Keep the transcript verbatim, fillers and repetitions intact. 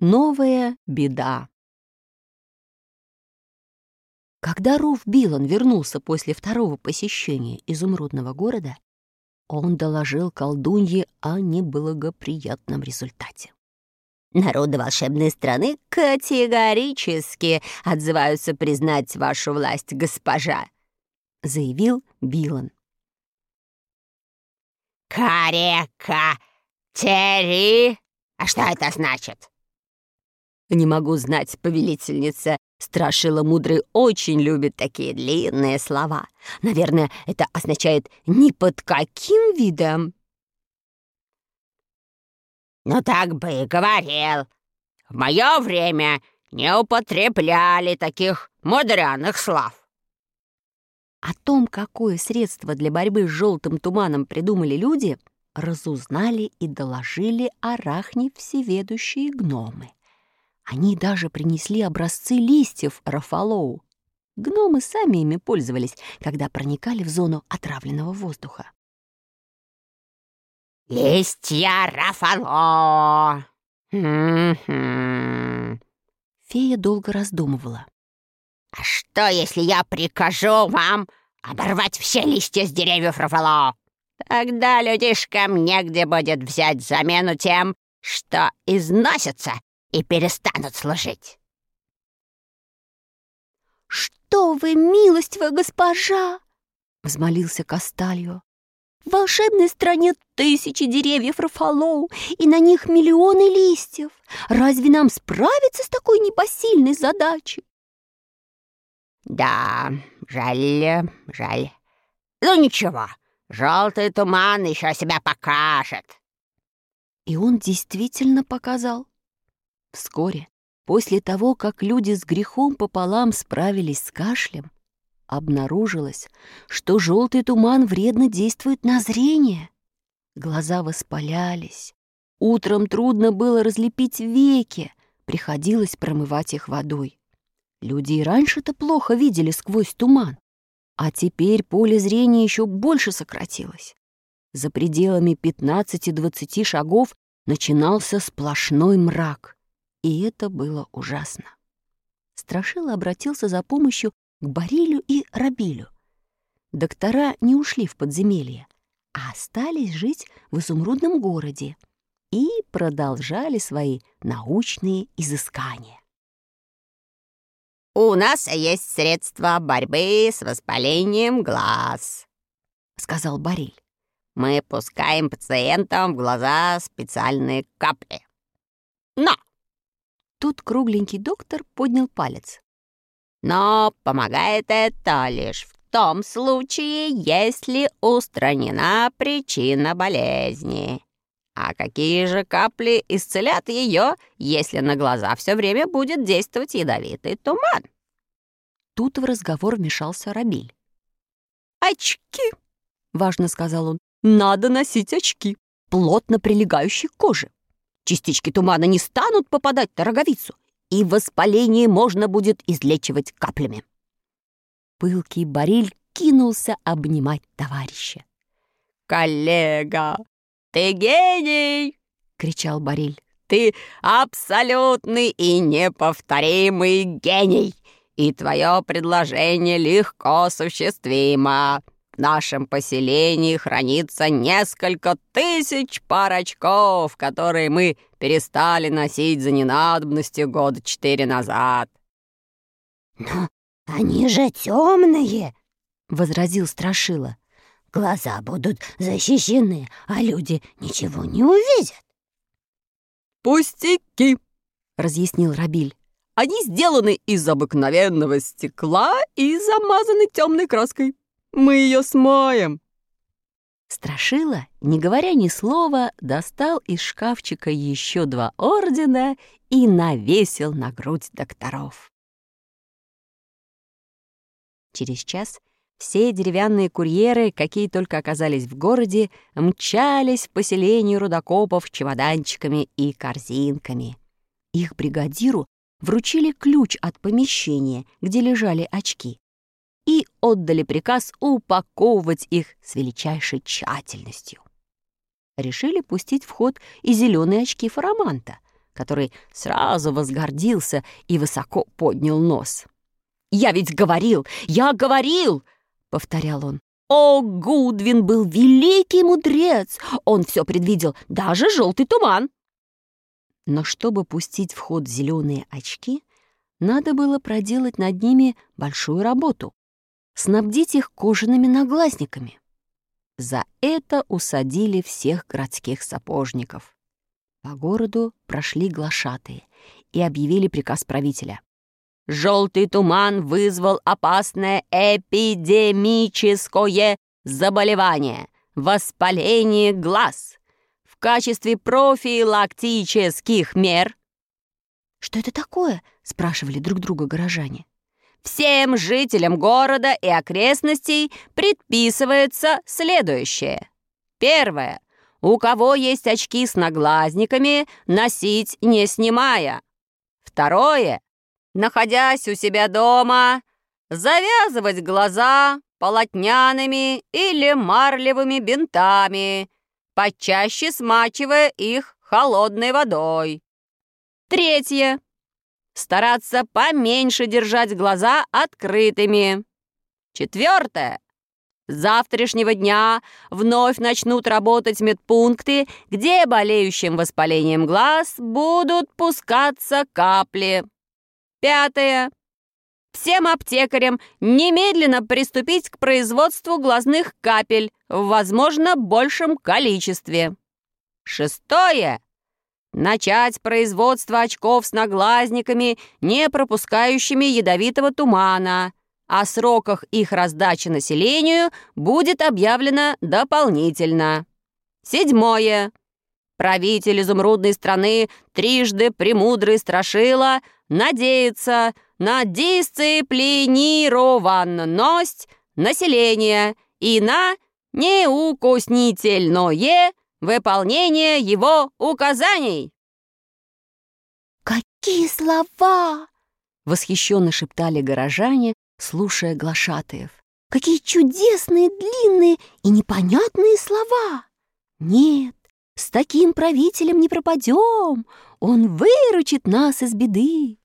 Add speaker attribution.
Speaker 1: Новая беда. Когда Руф Билан вернулся после второго посещения изумрудного города, он доложил колдунье о неблагоприятном результате.
Speaker 2: Народы волшебной страны категорически отзываются признать вашу власть, госпожа,
Speaker 1: заявил Билан.
Speaker 2: Карека Тери. А что это значит?
Speaker 1: Не могу знать, повелительница. Страшила Мудрый очень любит такие длинные слова. Наверное, это означает «ни под каким видом».
Speaker 2: Ну так бы и говорил. В мое время не употребляли таких мудреных слов.
Speaker 1: О том, какое средство для борьбы с желтым туманом придумали люди, разузнали и доложили Арахне всеведущие гномы. Они даже принесли образцы листьев Рафалоу. Гномы сами ими пользовались, когда проникали в зону отравленного воздуха.
Speaker 2: «Листья Рафало!» М-м-м.
Speaker 1: Фея долго раздумывала.
Speaker 2: «А что, если я прикажу вам оборвать все листья с деревьев Рафало? Тогда людишкам негде будет взять замену тем, что износятся и перестанут служить».
Speaker 1: «Что вы, милостивая госпожа!» — взмолился Кастальо. «В волшебной стране тысячи деревьев Рафалоу, и на них миллионы листьев. Разве нам справиться с такой непосильной задачей?»
Speaker 2: «Да, жаль, жаль. Ну ничего, желтый туман еще себя покажет».
Speaker 1: И он действительно показал. Вскоре, после того, как люди с грехом пополам справились с кашлем, обнаружилось, что желтый туман вредно действует на зрение. Глаза воспалялись. Утром трудно было разлепить веки, приходилось промывать их водой. Люди и раньше-то плохо видели сквозь туман, а теперь поле зрения еще больше сократилось. За пределами пятнадцати-двадцати шагов начинался сплошной мрак, и это было ужасно. Страшила обратился за помощью к Барилю и Рабилю. Доктора не ушли в подземелье, а остались жить в изумрудном городе и продолжали свои научные изыскания.
Speaker 2: «У нас есть средства борьбы с воспалением глаз», — сказал Бариль. «Мы пускаем пациентам в глаза специальные капли. Но...»
Speaker 1: Тут кругленький доктор поднял палец.
Speaker 2: «Но помогает это лишь в том случае, если устранена причина болезни. А какие же капли исцелят ее, если на глаза все время будет действовать ядовитый туман?»
Speaker 1: Тут в разговор вмешался Рабиль.
Speaker 2: «Очки!»
Speaker 1: — важно сказал он. «Надо носить очки, плотно прилегающие к коже. Частички тумана не станут попадать на роговицу, и воспаление можно будет излечивать каплями». Пылкий Бариль кинулся обнимать товарища.
Speaker 2: «Коллега, ты гений!» — кричал Бариль. «Ты абсолютный и неповторимый гений, и твое предложение легко осуществимо. В нашем поселении хранится несколько тысяч пар очков, которые мы перестали носить за ненадобностью года четыре назад».
Speaker 3: «Но они же темные!» —
Speaker 1: возразил Страшила.
Speaker 3: «Глаза будут защищены, а люди ничего не увидят».
Speaker 1: «Пустяки!» — разъяснил Рабиль. «Они сделаны из обыкновенного стекла и замазаны темной краской. Мы ее смоем». Страшила, не говоря ни слова, достал из шкафчика еще два ордена и навесил на грудь докторов. Через час все деревянные курьеры, какие только оказались в городе, мчались в поселение рудокопов чемоданчиками и корзинками. Их бригадиру вручили ключ от помещения, где лежали очки, и отдали приказ упаковывать их с величайшей тщательностью. Решили пустить в ход и зеленые очки Фараманта, который сразу возгордился и высоко поднял нос. «Я ведь говорил! Я говорил!» — повторял он. «О, Гудвин был великий мудрец! Он все предвидел, даже желтый туман!» Но чтобы пустить в ход зеленые очки, надо было проделать над ними большую работу — снабдить их кожаными наглазниками. За это усадили всех городских сапожников. По городу прошли глашатые и объявили приказ правителя. «Желтый туман вызвал опасное эпидемическое заболевание — воспаление глаз. В качестве профилактических мер...»
Speaker 3: «Что это такое?» — спрашивали друг друга горожане.
Speaker 2: «Всем жителям города и окрестностей предписывается следующее. Первое. У кого есть очки с наглазниками, носить не снимая. Второе. Находясь у себя дома, завязывать глаза полотняными или марлевыми бинтами, почаще смачивая их холодной водой. Третье. Стараться поменьше держать глаза открытыми. Четвертое. С завтрашнего дня вновь начнут работать медпункты, где болеющим воспалением глаз будут пускаться капли. Пятое. Всем аптекарям немедленно приступить к производству глазных капель в, возможно, большем количестве. Шестое. Начать производство очков с наглазниками, не пропускающими ядовитого тумана. О сроках их раздачи населению будет объявлено дополнительно. Седьмое. Правитель изумрудной страны, трижды премудрый Страшила, надеется на дисциплинированность населения и на неукоснительное выполнение его указаний.
Speaker 3: «Какие слова!»
Speaker 1: — восхищенно шептали горожане, слушая глашатаев.
Speaker 3: «Какие чудесные, длинные и непонятные слова!
Speaker 1: Нет, с таким правителем не пропадем, он выручит нас из беды!»